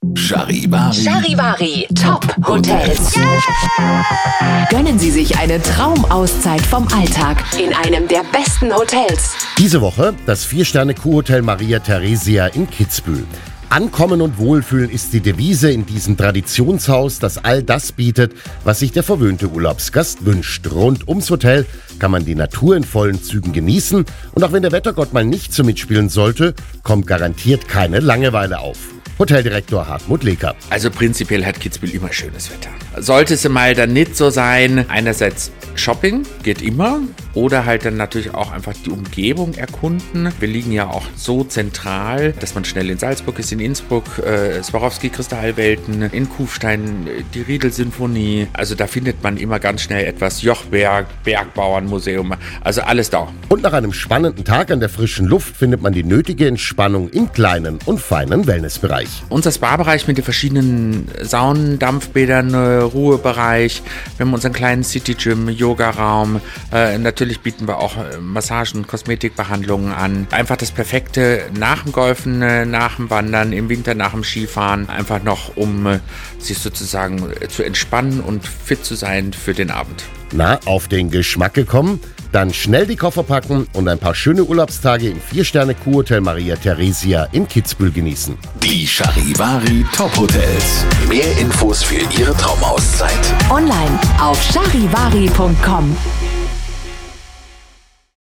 Charivari. Charivari Top Hotels. Gönnen Sie sich eine Traumauszeit vom Alltag in einem der besten Hotels. Diese Woche das 4-Sterne-Kurhotel Maria Theresia in Kitzbühel. Ankommen und Wohlfühlen ist die Devise in diesem Traditionshaus, das all das bietet, was sich der verwöhnte Urlaubsgast wünscht. Rund ums Hotel kann man die Natur in vollen Zügen genießen und auch wenn der Wettergott mal nicht so mitspielen sollte, kommt garantiert keine Langeweile auf. Hoteldirektor Hartmut Leker. Also prinzipiell hat Kitzbühel immer schönes Wetter. Sollte es mal dann nicht so sein, einerseits Shopping geht immer oder halt dann natürlich auch einfach die Umgebung erkunden. Wir liegen ja auch so zentral, dass man schnell in Salzburg ist, in Innsbruck, Swarovski-Kristallwelten, in Kufstein, die Riedel-Sinfonie. Also da findet man immer ganz schnell etwas. Jochberg, Bergbauernmuseum, also alles da. Und nach einem spannenden Tag an der frischen Luft findet man die nötige Entspannung im kleinen und feinen Wellnessbereich. Unser Spa-Bereich mit den verschiedenen Saunen, Dampfbädern, Ruhebereich. Wir haben unseren kleinen City-Gym, Yoga-Raum. Natürlich bieten wir auch Massagen, Kosmetikbehandlungen an. Einfach das Perfekte nach dem Golfen, nach dem Wandern, im Winter nach dem Skifahren. Einfach noch, um sich sozusagen zu entspannen und fit zu sein für den Abend. Na, auf den Geschmack gekommen? Dann schnell die Koffer packen und ein paar schöne Urlaubstage im 4-Sterne-Kurhotel Maria Theresia in Kitzbühel genießen. Die Charivari Top Hotels. Mehr Infos für Ihre Traumauszeit Online auf charivari.com.